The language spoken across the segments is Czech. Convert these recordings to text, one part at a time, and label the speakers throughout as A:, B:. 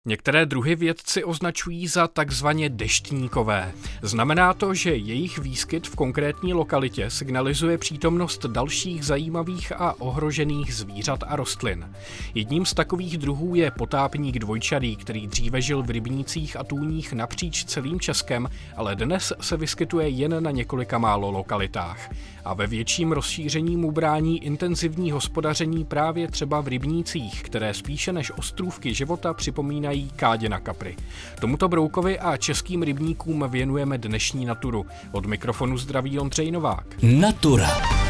A: Některé druhy vědci označují za takzvaně deštníkové. Znamená to, že jejich výskyt v konkrétní lokalitě signalizuje přítomnost dalších zajímavých a ohrožených zvířat a rostlin. Jedním z takových druhů je potápník dvojčarý, který dříve žil v rybnících a tůních napříč celým Českem, ale dnes se vyskytuje jen na několika málo lokalitách. A ve větším rozšíření mu brání intenzivní hospodaření právě třeba v rybnících, které spíše než ostrůvky života připomínají kádě na kapry. Tomuto broukovi a českým rybníkům věnujeme dnešní Naturu. Od mikrofonu zdraví Ondřej Novák.
B: Natura.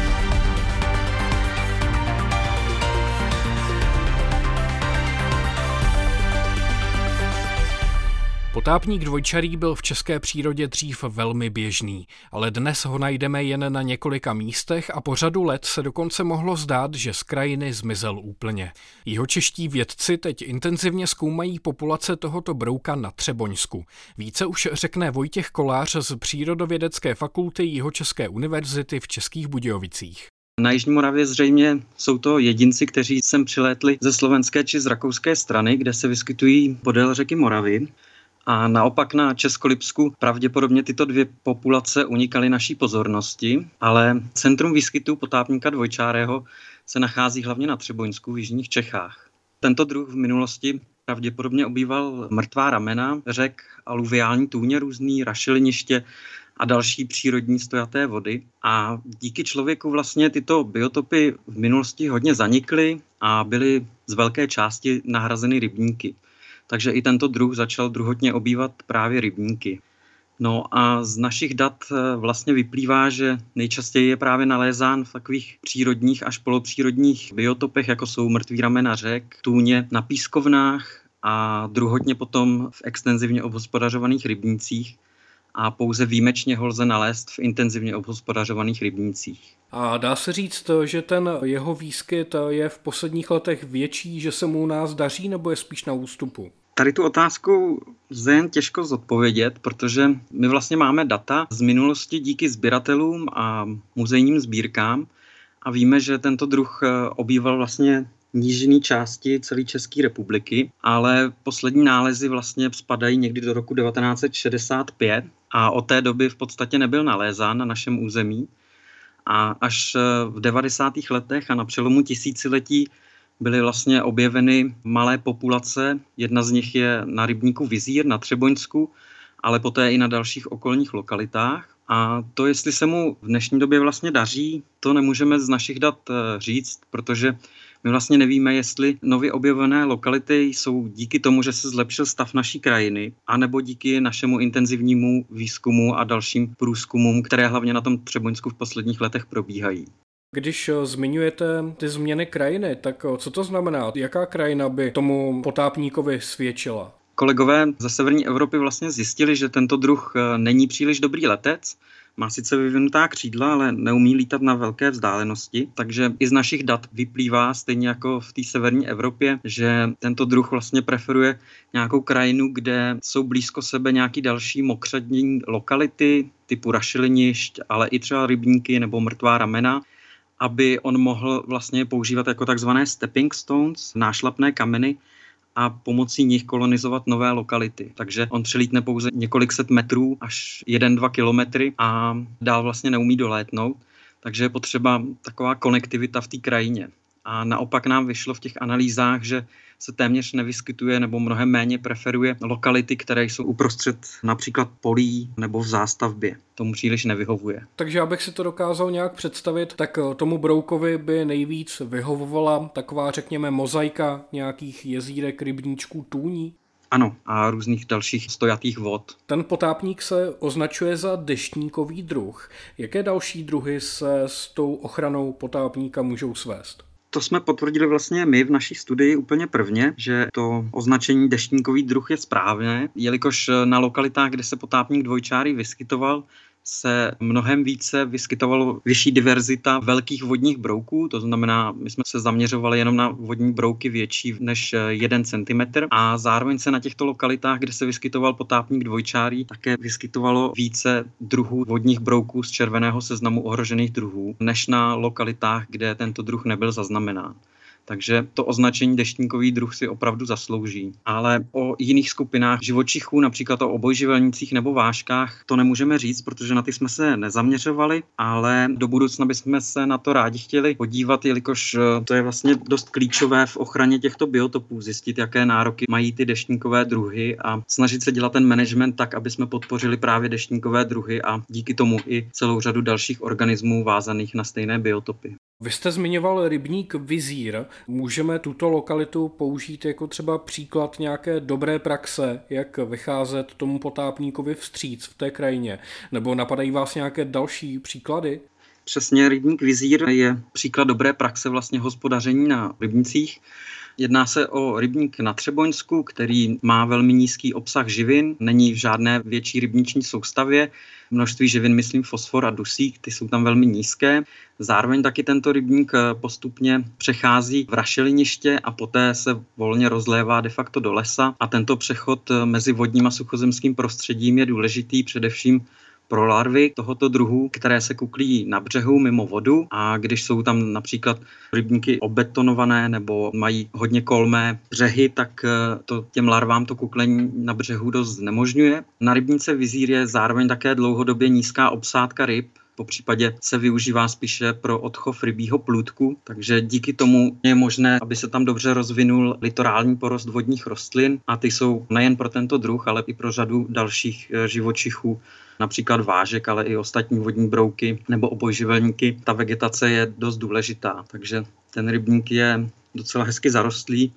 A: Potápník dvojčarý byl v české přírodě dřív velmi běžný, ale dnes ho najdeme jen na několika místech a po řadu let se dokonce mohlo zdát, že z krajiny zmizel úplně. Jihočeští vědci teď intenzivně zkoumají populace tohoto brouka na Třeboňsku. Více už řekne Vojtěch Kolář z Přírodovědecké fakulty Jihočeské univerzity v Českých Budějovicích.
C: Na Jižní Moravě zřejmě jsou to jedinci, kteří sem přilétli ze slovenské či z rakouské strany, kde se vyskytují podél řeky Moravy. A naopak na Českolipsku pravděpodobně tyto dvě populace unikaly naší pozornosti, ale centrum výskytu potápníka dvojčárého se nachází hlavně na Třeboňsku v jižních Čechách. Tento druh v minulosti pravděpodobně obýval mrtvá ramena řek, aluviální tůně různý, rašeliniště a další přírodní stojaté vody. A díky člověku vlastně tyto biotopy v minulosti hodně zanikly a byly z velké části nahrazeny rybníky. Takže i tento druh začal druhotně obývat právě rybníky. No a z našich dat vlastně vyplývá, že nejčastěji je právě nalézán v takových přírodních až polopřírodních biotopech, jako jsou mrtví ramena řek, tůně na pískovnách a druhotně potom v extenzivně obhospodařovaných rybnících. A pouze výjimečně ho lze nalézt v intenzivně obhospodařovaných rybnících.
A: A dá se říct, že ten jeho výskyt je v posledních letech větší, že se mu u nás daří, nebo je spíš na ústupu?
C: Tady tu otázku lze jen těžko zodpovědět, protože my vlastně máme data z minulosti díky sběratelům a muzejním sbírkám a víme, že tento druh obýval vlastně nížinné části celé České republiky, ale poslední nálezy vlastně spadají někdy do roku 1965 a od té doby v podstatě nebyl nalézán na našem území. A až v 90. letech a na přelomu tisíciletí byly vlastně objeveny malé populace. Jedna z nich je na rybníku Vizír na Třeboňsku, ale poté i na dalších okolních lokalitách. A to, jestli se mu v dnešní době vlastně daří, to nemůžeme z našich dat říct, protože my vlastně nevíme, jestli nově objevené lokality jsou díky tomu, že se zlepšil stav naší krajiny, anebo díky našemu intenzivnímu výzkumu a dalším průzkumům, které hlavně na tom Třeboňsku v posledních letech probíhají.
A: Když zmiňujete ty změny krajiny, tak co to znamená? Jaká krajina by tomu potápníkovi svědčila?
C: Kolegové ze severní Evropy vlastně zjistili, že tento druh není příliš dobrý letec. Má sice vyvinutá křídla, ale neumí lítat na velké vzdálenosti, takže i z našich dat vyplývá, stejně jako v té severní Evropě, že tento druh vlastně preferuje nějakou krajinu, kde jsou blízko sebe nějaký další mokřadní lokality typu rašelinišť, ale i třeba rybníky nebo mrtvá ramena, aby on mohl vlastně používat jako takzvané stepping stones, nášlapné kameny, a pomocí nich kolonizovat nové lokality. Takže on přelítne pouze několik set metrů až 1-2 kilometry a dál vlastně neumí dolétnout. Takže je potřeba taková konektivita v té krajině. A naopak nám vyšlo v těch analýzách, že se téměř nevyskytuje nebo mnohem méně preferuje lokality, které jsou uprostřed například polí nebo v zástavbě. Tomu příliš nevyhovuje.
A: Takže abych si to dokázal nějak představit, tak tomu broukovi by nejvíc vyhovovala taková, řekněme, mozaika nějakých jezírek, rybníčků, tůní?
C: Ano, a různých dalších stojatých vod.
A: Ten potápník se označuje za deštníkový druh. Jaké další druhy se s tou ochranou potápníka můžou svést?
C: To jsme potvrdili vlastně my v naší studii úplně prvně, že to označení deštníkový druh je správné, jelikož na lokalitách, kde se potápník dvojčárý vyskytoval, se mnohem více vyskytovalo vyšší diverzita velkých vodních brouků, to znamená, my jsme se zaměřovali jenom na vodní brouky větší než 1 centimetr a zároveň se na těchto lokalitách, kde se vyskytoval potápník dvojčárý, také vyskytovalo více druhů vodních brouků z červeného seznamu ohrožených druhů, než na lokalitách, kde tento druh nebyl zaznamenán. Takže to označení deštníkový druh si opravdu zaslouží. Ale o jiných skupinách živočichů, například o obojživelnících nebo vážkách, to nemůžeme říct, protože na ty jsme se nezaměřovali, ale do budoucna bychom se na to rádi chtěli podívat, jelikož to je vlastně dost klíčové v ochraně těchto biotopů, zjistit, jaké nároky mají ty deštníkové druhy a snažit se dělat ten management tak, aby jsme podpořili právě deštníkové druhy a díky tomu i celou řadu dalších organismů vázaných na stejné biotopy.
A: Vy jste zmiňoval rybník Vizír. Můžeme tuto lokalitu použít jako třeba příklad nějaké dobré praxe, jak vycházet tomu potápníkovi vstříc v té krajině? Nebo napadají vás nějaké další příklady?
C: Přesně, rybník Vizír je příklad dobré praxe vlastně hospodaření na rybnicích. Jedná se o rybník na Třeboňsku, který má velmi nízký obsah živin, není v žádné větší rybniční soustavě. Množství živin, myslím fosfor a dusík, ty jsou tam velmi nízké. Zároveň taky tento rybník postupně přechází v rašeliniště a poté se volně rozlévá de facto do lesa. A tento přechod mezi vodním a suchozemským prostředím je důležitý především pro larvy tohoto druhu, které se kuklí na břehu mimo vodu, a když jsou tam například rybníky obetonované nebo mají hodně kolmé břehy, tak to těm larvám to kuklení na břehu dost znemožňuje. Na rybníce Vizír je zároveň také dlouhodobě nízká obsádka ryb, popřípadě se využívá spíše pro odchov rybího plůdku, takže díky tomu je možné, aby se tam dobře rozvinul litorální porost vodních rostlin, a ty jsou nejen pro tento druh, ale i pro řadu dalších živočichů, například vážek, ale i ostatní vodní brouky nebo obojživelníky. Ta vegetace je dost důležitá, takže ten rybník je docela hezky zarostlý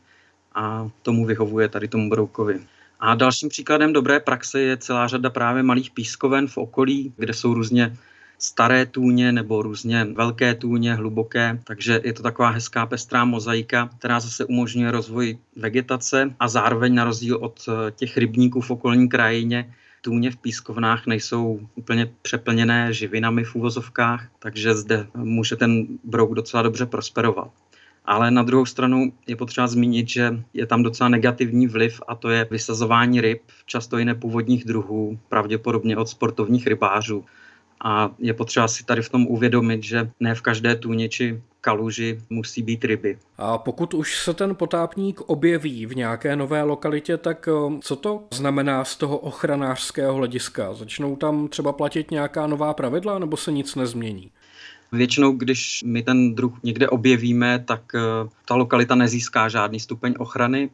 C: a tomu vyhovuje tady tomu broukovi. A dalším příkladem dobré praxe je celá řada právě malých pískoven v okolí, kde jsou různě staré tůně nebo různě velké tůně, hluboké, takže je to taková hezká pestrá mozaika, která zase umožňuje rozvoj vegetace a zároveň na rozdíl od těch rybníků v okolní krajině tůně v pískovnách nejsou úplně přeplněné živinami v uvozovkách, takže zde může ten brouk docela dobře prosperovat. Ale na druhou stranu je potřeba zmínit, že je tam docela negativní vliv, a to je vysazování ryb, často i nepůvodních druhů, pravděpodobně od sportovních rybářů. A je potřeba si tady v tom uvědomit, že ne v každé tůni či kaluži musí být ryby.
A: A pokud už se ten potápník objeví v nějaké nové lokalitě, tak co to znamená z toho ochranářského hlediska? Začnou tam třeba platit nějaká nová pravidla, nebo se nic nezmění?
C: Většinou, když my ten druh někde objevíme, tak ta lokalita nezíská žádný stupeň ochrany.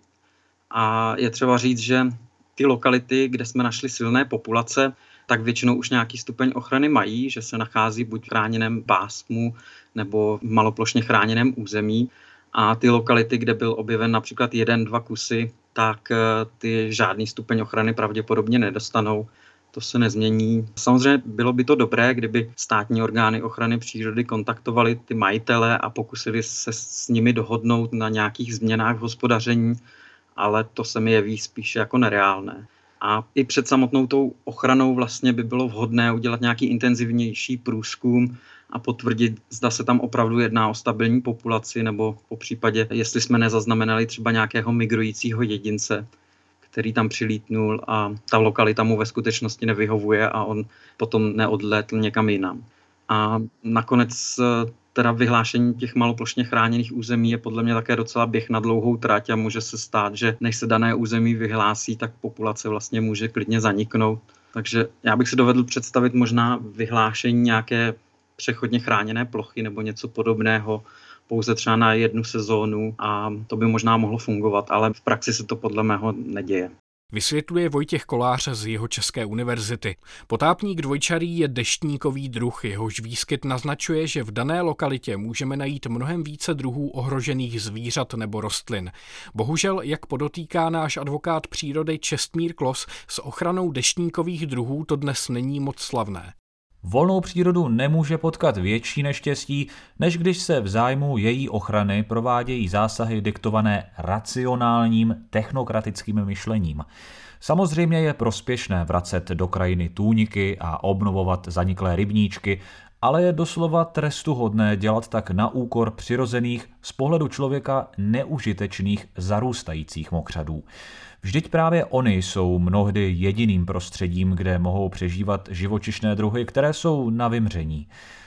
C: A je třeba říct, že ty lokality, kde jsme našli silné populace, tak většinou už nějaký stupeň ochrany mají, že se nachází buď v chráněném pásmu nebo v maloplošně chráněném území. A ty lokality, kde byl objeven například 1-2 kusy, tak ty žádný stupeň ochrany pravděpodobně nedostanou. To se nezmění. Samozřejmě bylo by to dobré, kdyby státní orgány ochrany přírody kontaktovaly ty majitele a pokusili se s nimi dohodnout na nějakých změnách v hospodaření, ale to se mi jeví spíše jako nereálné. A i před samotnou tou ochranou vlastně by bylo vhodné udělat nějaký intenzivnější průzkum a potvrdit, zda se tam opravdu jedná o stabilní populaci, nebo popřípadě, jestli jsme nezaznamenali třeba nějakého migrujícího jedince, který tam přilítnul a ta lokalita mu ve skutečnosti nevyhovuje a on potom neodlétl někam jinam. A nakonec teda vyhlášení těch maloplošně chráněných území je podle mě také docela běh na dlouhou trať a může se stát, že než se dané území vyhlásí, tak populace vlastně může klidně zaniknout. Takže já bych si dovedl představit možná vyhlášení nějaké přechodně chráněné plochy nebo něco podobného, pouze třeba na jednu sezónu, a to by možná mohlo fungovat, ale v praxi se to podle mého neděje.
A: Vysvětluje Vojtěch Kolář z Jihočeské univerzity. Potápník dvojčarý je deštníkový druh, jehož výskyt naznačuje, že v dané lokalitě můžeme najít mnohem více druhů ohrožených zvířat nebo rostlin. Bohužel, jak podotýká náš advokát přírody Čestmír Klos, s ochranou deštníkových druhů to dnes není moc slavné.
B: Volnou přírodu nemůže potkat větší neštěstí, než když se v zájmu její ochrany provádějí zásahy diktované racionálním technokratickým myšlením. Samozřejmě je prospěšné vracet do krajiny tůniky a obnovovat zaniklé rybníčky, ale je doslova trestuhodné dělat tak na úkor přirozených, z pohledu člověka neužitečných zarůstajících mokřadů. Vždyť právě oni jsou mnohdy jediným prostředím, kde mohou přežívat živočišné druhy, které jsou na vymření. V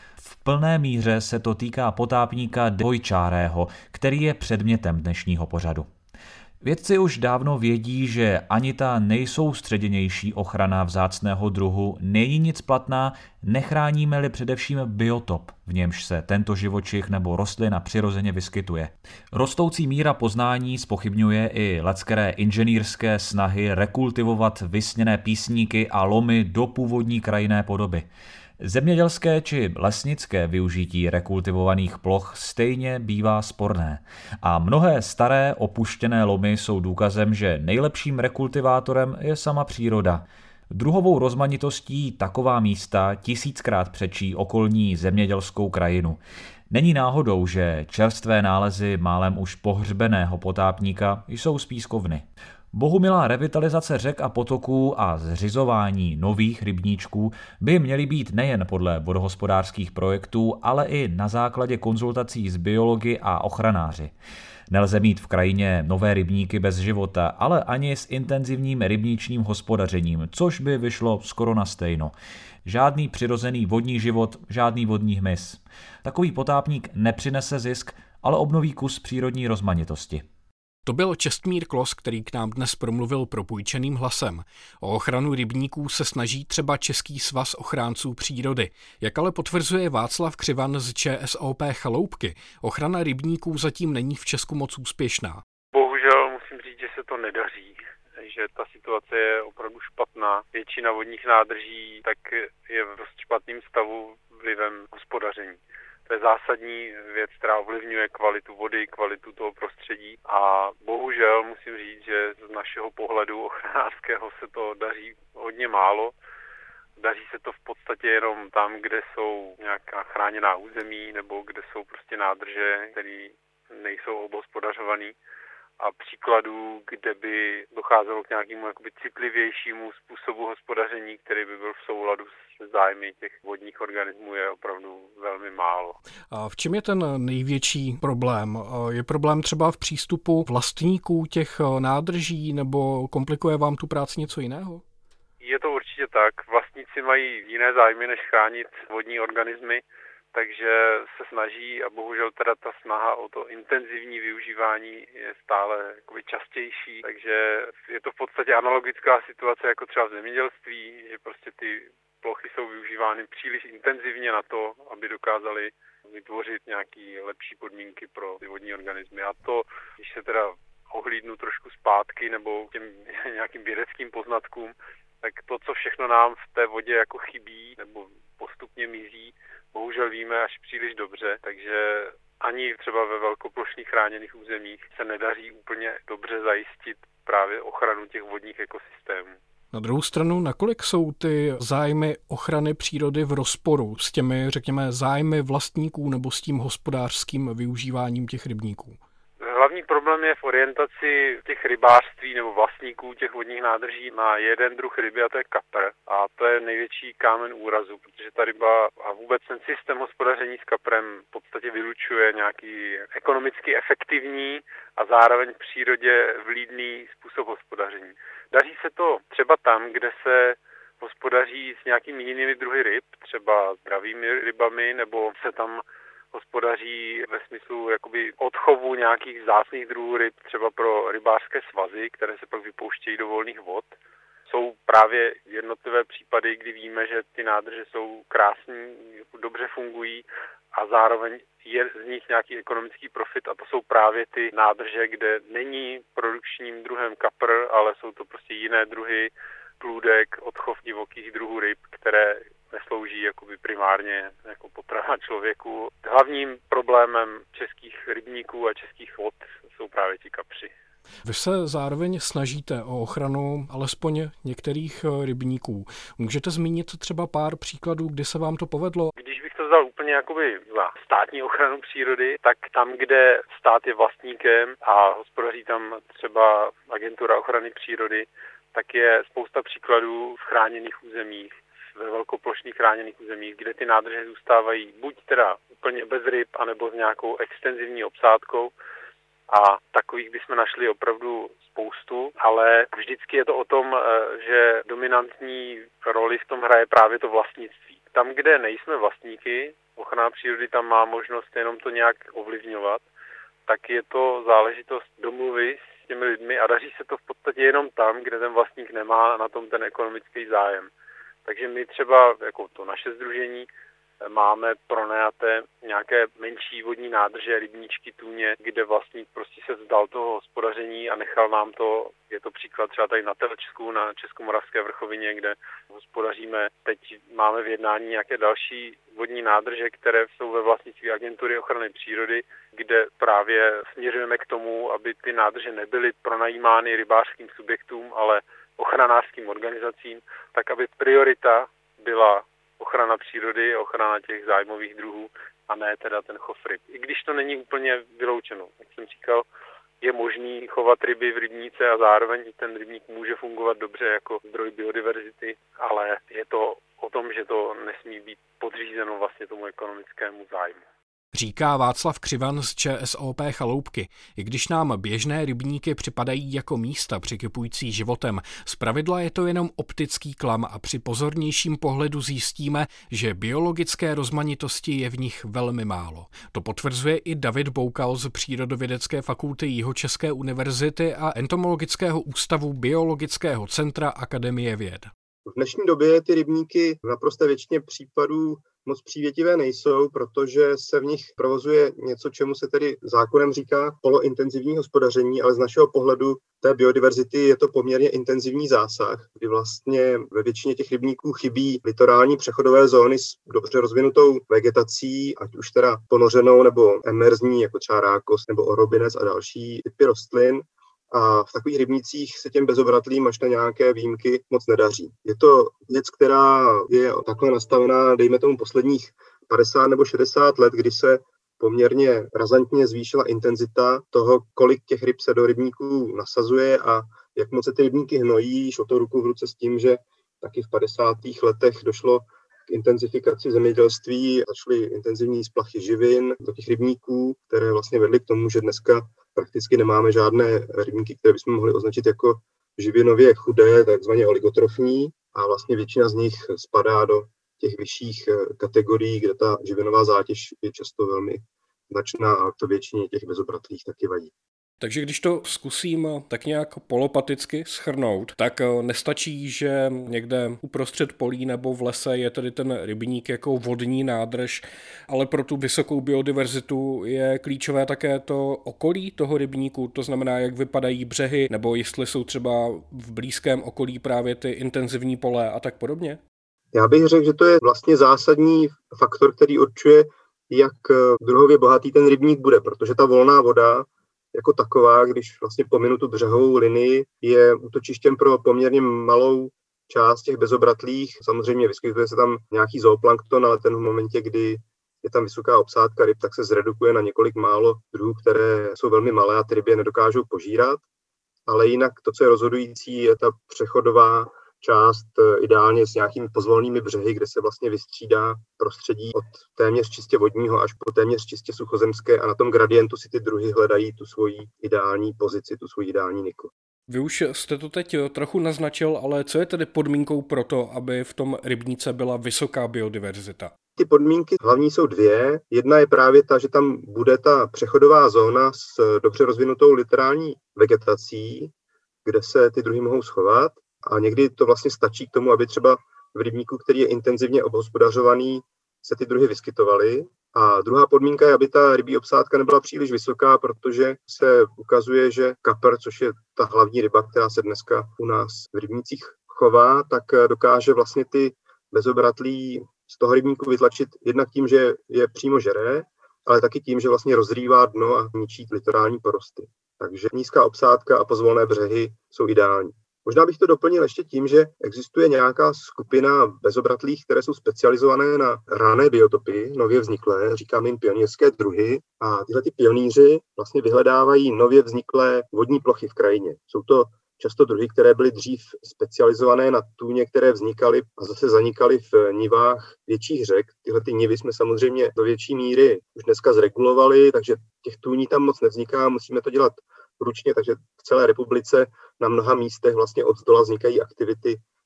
B: plné míře se to týká potápníka Dvojčárého, který je předmětem dnešního pořadu. Vědci už dávno vědí, že ani ta nejsoustředěnější ochrana vzácného druhu není nic platná, nechráníme-li především biotop, v němž se tento živočich nebo rostlina přirozeně vyskytuje. Rostoucí míra poznání zpochybňuje i leckteré inženýrské snahy rekultivovat vysněné písníky a lomy do původní krajinné podoby. Zemědělské či lesnické využití rekultivovaných ploch stejně bývá sporné. A mnohé staré opuštěné lomy jsou důkazem, že nejlepším rekultivátorem je sama příroda. Druhovou rozmanitostí taková místa tisíckrát předčí okolní zemědělskou krajinu. Není náhodou, že čerstvé nálezy málem už pohřbeného potápníka jsou z pískovny. Bohumilá revitalizace řek a potoků a zřizování nových rybníčků by měly být nejen podle vodohospodářských projektů, ale i na základě konzultací s biology a ochranáři. Nelze mít v krajině nové rybníky bez života, ale ani s intenzivním rybníčním hospodařením, což by vyšlo skoro na stejno. Žádný přirozený vodní život, žádný vodní hmyz. Takový potápník nepřinese zisk, ale obnoví kus přírodní rozmanitosti.
A: To byl Čestmír Klos, který k nám dnes promluvil propůjčeným hlasem. O ochranu rybníků se snaží třeba Český svaz ochránců přírody. Jak ale potvrzuje Václav Křivan z ČSOP Chaloupky, ochrana rybníků zatím není v Česku moc úspěšná.
D: Bohužel musím říct, že se to nedaří, že ta situace je opravdu špatná. Většina vodních nádrží tak je v dost špatným stavu vlivem hospodaření. To je zásadní věc, která ovlivňuje kvalitu vody, kvalitu toho prostředí a bohužel musím říct, že z našeho pohledu ochranářského se to daří hodně málo. Daří se to v podstatě jenom tam, kde jsou nějaká chráněná území nebo kde jsou prostě nádrže, které nejsou obhospodařované. A příkladů, kde by docházelo k nějakému jakoby citlivějšímu způsobu hospodaření, který by byl v souladu s zájmy těch vodních organismů, je opravdu velmi málo.
A: A v čem je ten největší problém? Je problém třeba v přístupu vlastníků těch nádrží nebo komplikuje vám tu práci něco jiného?
D: Je to určitě tak. Vlastníci mají jiné zájmy, než chránit vodní organismy, takže se snaží a bohužel teda ta snaha o to intenzivní využívání je stále jakoby častější, takže je to v podstatě analogická situace jako třeba v zemědělství, že prostě ty plochy jsou využívány příliš intenzivně na to, aby dokázali vytvořit nějaké lepší podmínky pro ty vodní organismy. A to, když se teda ohlídnu trošku zpátky nebo těm nějakým vědeckým poznatkům, tak to, co všechno nám v té vodě jako chybí nebo postupně mizí, bohužel víme až příliš dobře, takže ani třeba ve velkoplošných chráněných územích se nedaří úplně dobře zajistit právě ochranu těch vodních ekosystémů.
A: Na druhou stranu, nakolik jsou ty zájmy ochrany přírody v rozporu s těmi, řekněme, zájmy vlastníků nebo s tím hospodářským využíváním těch rybníků?
D: Hlavní problém je v orientaci těch rybářství nebo vlastníků těch vodních nádrží na jeden druh ryby a to je kapr. A to je největší kámen úrazu, protože ta ryba a vůbec ten systém hospodaření s kaprem v podstatě vylučuje nějaký ekonomicky efektivní a zároveň v přírodě vlídný způsob hospodaření. Daří se to třeba tam, kde se hospodaří s nějakými jinými druhy ryb, třeba zdravými rybami, nebo se tam hospodaří ve smyslu jakoby odchovu nějakých vzácných druhů ryb, třeba pro rybářské svazy, které se pak vypouštějí do volných vod. Jsou právě jednotlivé případy, kdy víme, že ty nádrže jsou krásní, dobře fungují a zároveň je z nich nějaký ekonomický profit a to jsou právě ty nádrže, kde není produkčním druhem kapr, ale jsou to prostě jiné druhy plůdek, odchov divokých druhů ryb, které neslouží jakoby primárně jako potrava člověku. Hlavním problémem českých rybníků a českých vod jsou právě ti kapři.
A: Vy se zároveň snažíte o ochranu alespoň některých rybníků. Můžete zmínit třeba pár příkladů, kdy se vám to povedlo?
D: Když bych to vzal úplně jakoby za státní ochranu přírody, tak tam, kde stát je vlastníkem a hospodaří tam třeba agentura ochrany přírody, tak je spousta příkladů v chráněných územích, ve velkoplošných chráněných územích, kde ty nádrže zůstávají buď teda úplně bez ryb, anebo s nějakou extenzivní obsádkou. A takových bychom našli opravdu spoustu, ale vždycky je to o tom, že dominantní roli v tom hraje právě to vlastnictví. Tam, kde nejsme vlastníky ochrana přírody tam má možnost jenom to nějak ovlivňovat, tak je to záležitost domluvy s těmi lidmi a daří se to v podstatě jenom tam, kde ten vlastník nemá na tom ten ekonomický zájem. Takže my třeba, jako to naše sdružení, máme pronajaté nějaké menší vodní nádrže, rybníčky, tůně, kde vlastník prostě se vzdal toho hospodaření a nechal nám to. Je to příklad třeba tady na Telčsku, na Českomoravské vrchovině, kde hospodaříme. Teď máme v jednání nějaké další vodní nádrže, které jsou ve vlastnictví Agentury ochrany přírody, kde právě směřujeme k tomu, aby ty nádrže nebyly pronajímány rybářským subjektům, ale ochranářským organizacím, tak aby priorita byla ochrana přírody, ochrana těch zájmových druhů a ne teda ten chov ryb. I když to není úplně vyloučeno. Jak jsem říkal, je možný chovat ryby v rybníce a zároveň ten rybník může fungovat dobře jako zdroj biodiverzity, ale je to o tom, že to nesmí být podřízeno vlastně tomu ekonomickému zájmu.
A: Říká Václav Křivan z ČSOP Chaloupky. I když nám běžné rybníky připadají jako místa přikypující životem, zpravidla je to jenom optický klam a při pozornějším pohledu zjistíme, že biologické rozmanitosti je v nich velmi málo. To potvrzuje i David Boukal z Přírodovědecké fakulty Jihočeské univerzity a Entomologického ústavu Biologického centra Akademie věd.
E: V dnešní době ty rybníky v naprosté většině případů moc přívětivé nejsou, protože se v nich provozuje něco, čemu se tedy zákonem říká polointenzivní hospodaření, ale z našeho pohledu té biodiverzity je to poměrně intenzivní zásah, kdy vlastně ve většině těch rybníků chybí litorální přechodové zóny s dobře rozvinutou vegetací, ať už teda ponořenou nebo emerzní, jako třeba rákos nebo orobinec a další typy rostlin. A v takových rybnících se těm bezobratlým až na nějaké výjimky moc nedaří. Je to věc, která je takhle nastavená, dejme tomu posledních 50 nebo 60 let, kdy se poměrně razantně zvýšila intenzita toho, kolik těch ryb se do rybníků nasazuje a jak moc se ty rybníky hnojí. Šlo to ruku v ruce s tím, že taky v 50. letech došlo k intenzifikaci zemědělství, začaly intenzivní splachy živin do těch rybníků, které vlastně vedly k tomu, že dneska prakticky nemáme žádné rybníky, které bychom mohli označit jako živinově chudé, takzvaně oligotrofní, a vlastně většina z nich spadá do těch vyšších kategorií, kde ta živinová zátěž je často velmi značná a to většině těch bezobratlých taky vadí.
A: Takže když to zkusím tak nějak polopaticky shrnout, tak nestačí, že někde uprostřed polí nebo v lese je tedy ten rybník jako vodní nádrž, ale pro tu vysokou biodiverzitu je klíčové také to okolí toho rybníku, to znamená, jak vypadají břehy, nebo jestli jsou třeba v blízkém okolí právě ty intenzivní pole a tak podobně?
E: Já bych řekl, že to je vlastně zásadní faktor, který určuje, jak druhově bohatý ten rybník bude, protože ta volná voda jako taková, když vlastně pominu tu břehovou linii, je útočištěm pro poměrně malou část těch bezobratlých. Samozřejmě vyskytuje se tam nějaký zooplankton, ale ten v momentě, kdy je tam vysoká obsádka ryb, tak se zredukuje na několik málo druhů, které jsou velmi malé a ty ryby je nedokážou požírat. Ale jinak to, co je rozhodující, je ta přechodová část, ideálně s nějakými pozvolnými břehy, kde se vlastně vystřídá prostředí od téměř čistě vodního až po téměř čistě suchozemské a na tom gradientu si ty druhy hledají tu svoji ideální pozici, tu svoji ideální niku.
A: Vy už jste to teď trochu naznačil, ale co je tedy podmínkou pro to, aby v tom rybníce byla vysoká biodiverzita?
E: Ty podmínky hlavní jsou dvě. Jedna je právě ta, že tam bude ta přechodová zóna s dobře rozvinutou litorální vegetací, kde se ty druhy mohou schovat. A někdy to vlastně stačí k tomu, aby třeba v rybníku, který je intenzivně obhospodařovaný, se ty druhy vyskytovaly. A druhá podmínka je, aby ta rybí obsádka nebyla příliš vysoká, protože se ukazuje, že kapr, což je ta hlavní ryba, která se dneska u nás v rybnících chová, tak dokáže vlastně ty bezobratlí z toho rybníku vytlačit jednak tím, že je přímo žere, ale taky tím, že vlastně rozrývá dno a ničí litorální porosty. Takže nízká obsádka a pozvolné břehy jsou ideální. Možná bych to doplnil ještě tím, že existuje nějaká skupina bezobratlých, které jsou specializované na rané biotopy, nově vzniklé, říkáme jim pionýrské druhy. A tyhle ty pionýři vlastně vyhledávají nově vzniklé vodní plochy v krajině. Jsou to často druhy, které byly dřív specializované na tůně, které vznikaly a zase zanikaly v nivách větších řek. Tyhle ty nivy jsme samozřejmě do větší míry už dneska zregulovali, takže těch tůní tam moc nevzniká, musíme to dělat ručně, takže v celé republice na mnoha místech vlastně od zdola vznikají aktivity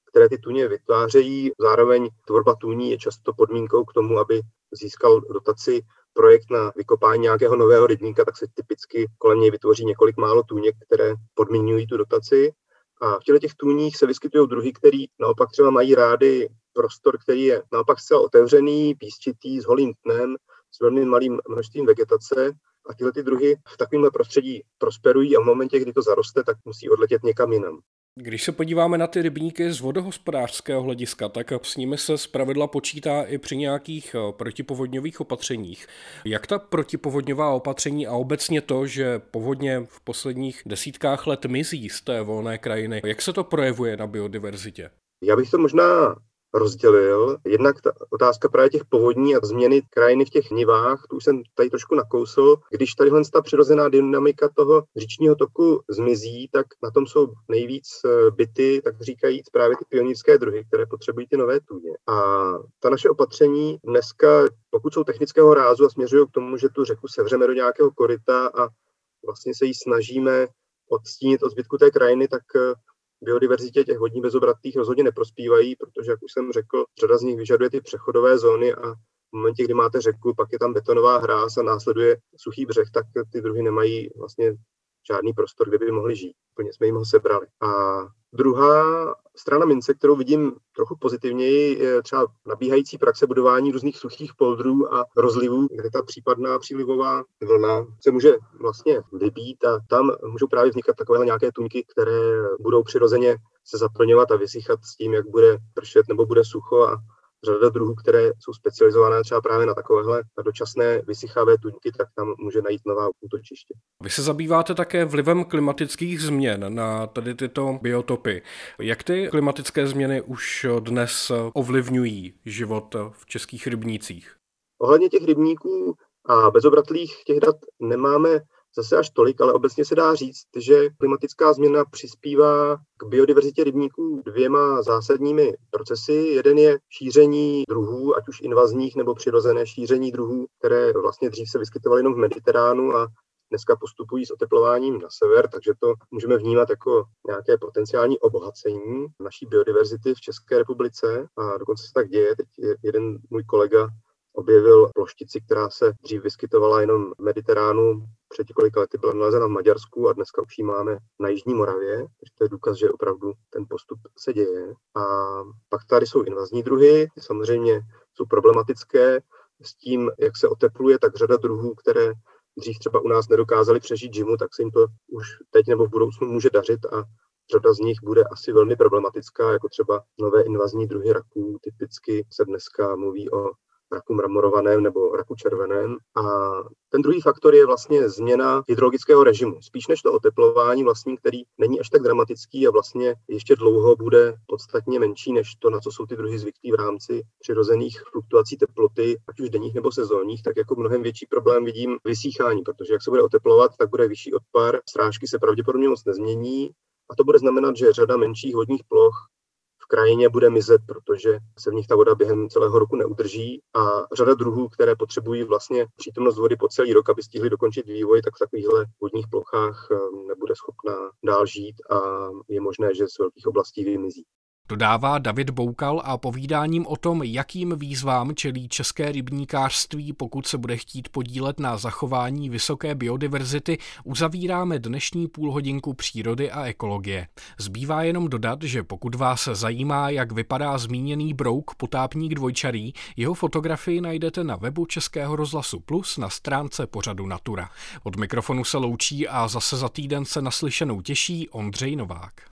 E: které ty tůně vytvářejí. Zároveň tvorba tůní je často podmínkou k tomu, aby získal dotaci projekt na vykopání nějakého nového rybníka, tak se typicky kolem něj vytvoří několik málo tůněk, které podmiňují tu dotaci. A v těch tůních se vyskytují druhy, které naopak třeba mají rády prostor, který je naopak zcela otevřený, písčitý, s holým tnem, s velmi malým množstvím vegetace. A tyhle ty druhy v takovémhle prostředí prosperují a v momentě, kdy to zaroste, tak musí odletět někam jinam.
A: Když se podíváme na ty rybníky z vodohospodářského hlediska, tak s nimi se zpravidla počítá i při nějakých protipovodňových opatřeních. Jak ta protipovodňová opatření a obecně to, že povodně v posledních desítkách let mizí z té volné krajiny, jak se to projevuje na biodiverzitě?
E: Já bych to možná rozdělil. Jednak ta otázka právě těch povodní a změny krajiny v těch nivách, tu už jsem tady trošku nakousl. Když tadyhle ta přirozená dynamika toho říčního toku zmizí, tak na tom jsou nejvíc bity, tak říkajíc, právě ty pionýrské druhy, které potřebují ty nové tůně. A ta naše opatření dneska, pokud jsou technického rázu a směřují k tomu, že tu řeku sevřeme do nějakého koryta a vlastně se jí snažíme odstínit od zbytku té krajiny, tak biodiverzitě těch vodní bezobratých rozhodně neprospívají, protože, jak už jsem řekl, řada z nich vyžaduje ty přechodové zóny a v momentě, kdy máte řeku, pak je tam betonová hráz a následuje suchý břeh, tak ty druhy nemají vlastně žádný prostor, kde by mohli žít. Úplně jsme jim ho sebrali. A druhá strana mince, kterou vidím trochu pozitivněji, je třeba nabíhající praxe budování různých suchých poldrů a rozlivů, kde ta případná přílivová vlna se může vlastně vybít a tam můžou právě vznikat takovéhle nějaké tůňky, které budou přirozeně se zaplňovat a vysychat s tím, jak bude pršet nebo bude sucho a řada druhů, které jsou specializované třeba právě na takovéhle dočasné vysychavé tůňky, tak tam může najít nová útočiště.
A: Vy se zabýváte také vlivem klimatických změn na tady tyto biotopy. Jak ty klimatické změny už dnes ovlivňují život v českých rybnících?
E: Ohledně těch rybníků a bezobratlých těch dat nemáme zase až tolik, ale obecně se dá říct, že klimatická změna přispívá k biodiverzitě rybníků dvěma zásadními procesy. Jeden je šíření druhů, ať už invazních nebo přirozené šíření druhů, které vlastně dřív se vyskytovaly jenom v Mediteránu a dneska postupují s oteplováním na sever, takže to můžeme vnímat jako nějaké potenciální obohacení naší biodiverzity v České republice a dokonce se tak děje. Teď jeden můj kolega objevil ploštici, která se dřív vyskytovala jenom v Mediteránu, před několika lety byla nalezena v Maďarsku a dneska už ji máme na Jižní Moravě, takže to je důkaz, že opravdu ten postup se děje. A pak tady jsou invazní druhy, ty samozřejmě jsou problematické s tím, jak se otepluje, tak řada druhů, které dřív třeba u nás nedokázali přežít zimu, tak se jim to už teď nebo v budoucnu může dařit a řada z nich bude asi velmi problematická, jako třeba nové invazní druhy raků. Typicky se dneska mluví o raku mramorovaném nebo raku červeném. A ten druhý faktor je vlastně změna hydrologického režimu. Spíš než to oteplování vlastní, který není až tak dramatický a vlastně ještě dlouho bude podstatně menší než to, na co jsou ty druhy zvyklí v rámci přirozených fluktuací teploty, ať už denních nebo sezónních, tak jako mnohem větší problém vidím vysíchání, protože jak se bude oteplovat, tak bude vyšší odpar, srážky se pravděpodobně moc nezmění a to bude znamenat, že řada menších vodních ploch v krajině bude mizet, protože se v nich ta voda během celého roku neudrží a řada druhů, které potřebují vlastně přítomnost vody po celý rok, aby stihli dokončit vývoj, tak v takovýchhle vodních plochách nebude schopná dál žít a je možné, že z velkých oblastí vymizí.
A: Dodává David Boukal a povídáním o tom, jakým výzvám čelí české rybníkářství, pokud se bude chtít podílet na zachování vysoké biodiverzity, uzavíráme dnešní půlhodinku přírody a ekologie. Zbývá jenom dodat, že pokud vás zajímá, jak vypadá zmíněný brouk Potápník dvojčarý, jeho fotografii najdete na webu Českého rozhlasu Plus na stránce pořadu Natura. Od mikrofonu se loučí a zase za týden se naslyšenou těší Ondřej Novák.